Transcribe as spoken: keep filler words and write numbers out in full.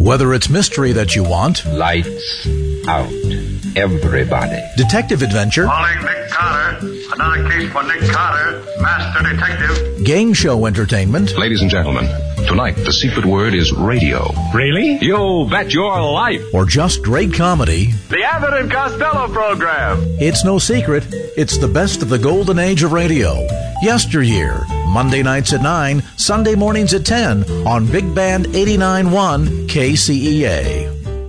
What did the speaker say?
Whether it's mystery that you want, lights out, everybody. Detective adventure, calling Nick Carter, another case for Nick Carter, master detective. Game show entertainment. Ladies and gentlemen, tonight the secret word is radio. Really? You bet your life. Or just great comedy. The Abbott and Costello program. It's no secret. It's the best of the golden age of radio. Yesteryear. Monday nights at nine, Sunday mornings at ten on Big Band eighty-nine point one K C E A.